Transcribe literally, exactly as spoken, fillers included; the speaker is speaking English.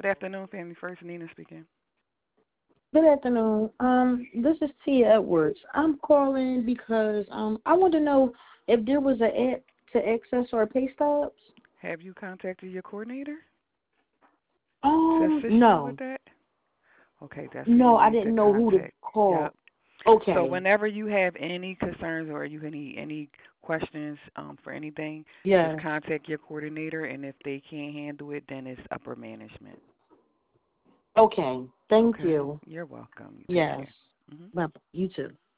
Good afternoon, Family First. Nina speaking. Good afternoon. Um, this is Tia Edwards. I'm calling because um I want to know if there was an app to access our pay stubs. Have you contacted your coordinator to Um, assist you with no, that? Okay, that's who you no, I need to didn't know who to contact. call. Yep. So Okay. whenever you have any concerns or you any any questions um, for anything, just Yes. contact your coordinator, and if they can't handle it, then it's upper management. Okay. Thank Okay. you. You're welcome. You take Yes. care. Hmm. Bye. You too.